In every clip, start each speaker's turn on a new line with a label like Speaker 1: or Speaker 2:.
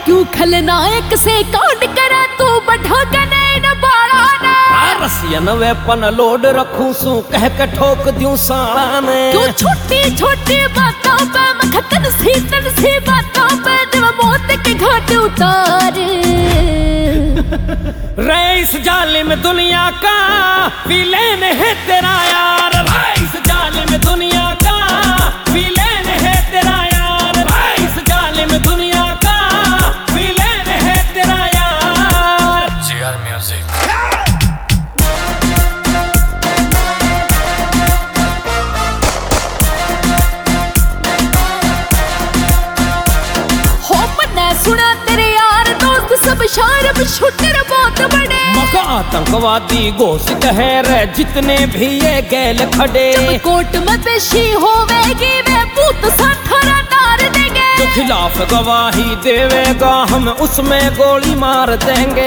Speaker 1: क्यों खलनायक से कांड करा तू बढ़ा गने न बाड़ा ने
Speaker 2: रसियन वेपन लोड रखूं सू कह के ठोक दूं साला ने
Speaker 1: क्यों छोटी छोटी बातों पे मखतन सी बातों पे जब मौत के घाट उतार
Speaker 2: रईस जालिम दुनिया का विलेन है तेरा यार रईस जालिम दुनिया का विलेन है तेरा यार रईस जालिम दुनिया का विलेन है तेरा यार
Speaker 3: GR Music।
Speaker 1: सुना तेरे यार दोस्त सब शारब शूटर बहुत बड़े
Speaker 2: मका आतंकवादी घोषित है रे जितने भी ये गैल खड़े
Speaker 1: जब कोर्ट में पेशी होवेगी वे पूत साठारा डार देंगे
Speaker 2: जो खिलाफ गवाही देवेगा हम उसमें गोली मार देंगे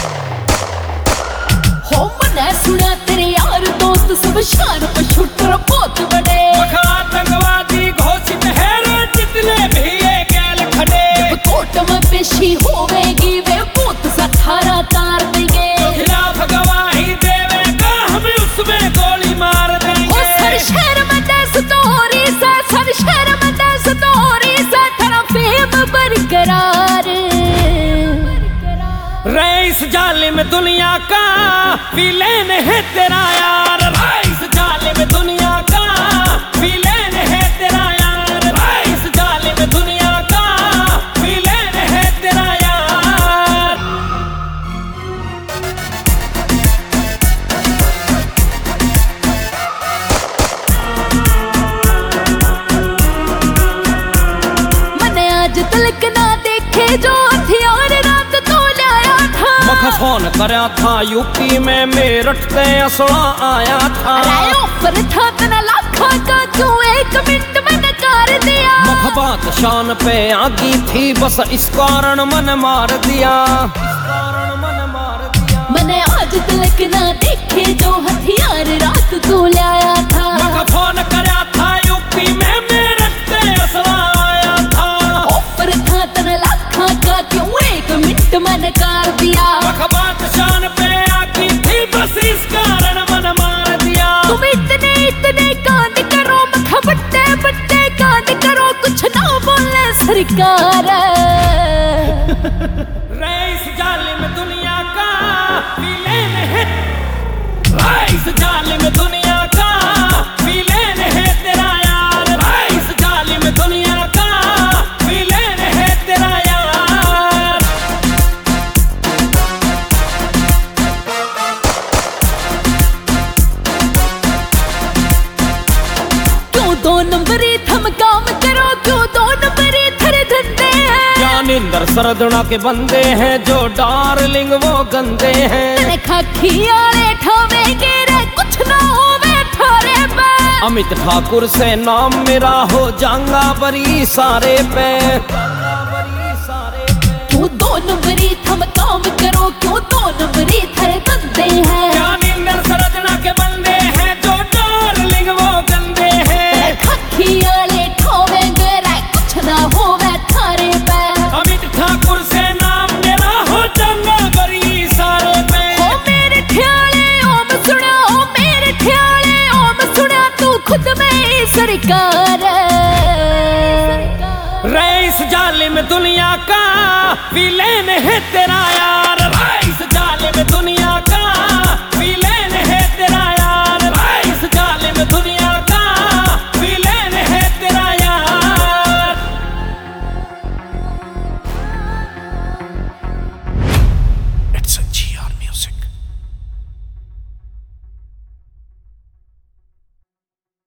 Speaker 1: हो मना सुना तेरे यार दोस्त सब शारब शूटर बहुत बड़े
Speaker 2: मका आतंकवादी घोषित है रे जितने भी ये गैल खड़े
Speaker 1: कोर्ट में पेशी होवेगी वे पूत साठारा तार देंगे
Speaker 2: खिलाफ गवाही देवेगा हम उसमें गोली मार देंगे
Speaker 1: सर शहर में दस तोरी सा सर शहर में दस तोरी सा तेरा फेम बरकरार
Speaker 2: रईस जालिम दुनिया का विलेन है तेरा यार रईस जालिम दुनिया का विलेन है तेरा यार रईस जालिम दुनिया का विलेन है तेरा यार
Speaker 1: मैंने आज तलक ना देखे जो हथियार रात तो लाया था
Speaker 2: मखा फोन करया था यूपी में मेरठ से असला आया था
Speaker 1: अरे ऑफर था तना लाखा का क्यों एक मिनट में नकार दिया
Speaker 2: मखा बात शान पे आगी थी बस इस कारण मन मार दिया
Speaker 1: मैंने आज तलक ना देखे जो हथियार रात तो लाया था
Speaker 2: मखा फोन करया था यूपी में मेरठ से असला आया था
Speaker 1: ऑफर था तना लाखा का क्यों एक मिनट में नकार दिया
Speaker 2: बात शान पे आती थी बस इस कारण मन मार दिया
Speaker 1: तुम इतने कांड करो मखा बट्टे कांड करो कुछ ना बोले सरकार
Speaker 2: रईस जालिम दुनिया का विलेन है रईस जालिम दुनिया का विलेन है तेरा यार रईस जालिम दुनिया का विलेन है तेरा यार
Speaker 1: क्यों दो नंबरी थम काम करो क्यों दो नंबरी थरे धंधे हैं
Speaker 2: ज्ञानेंद्र सरदना के बंदे हैं जो डार्लिंग वो गंदे हैं
Speaker 1: तेरे खाकी आले ठावेंगे रे कुछ ना होवे थारे पे
Speaker 2: अमित ठाकुर से नाम मेरा हो जाऊंगा बरी सारे पे
Speaker 1: क्यों दो नंबरी थम काम करो क्यों दो नंबरी थरे धंधे हैं
Speaker 2: ज्ञानेंद्र सरदना के बंदे हैं जो डार्लिंग वो गंदे हैं
Speaker 1: खाकी आले ठावेंगे रे कुछ ना होवे थारे पे
Speaker 2: अमित ठाकुर से नाम मेरा हो जाऊंगा बरी सारे पे
Speaker 1: ओ मेरे ख्याले ओम सुना ओ मेरे ख्याले ओम सुना तू खुद में ही सरकार
Speaker 2: रईस जालिम दुनिया का विलेन है तेरा यार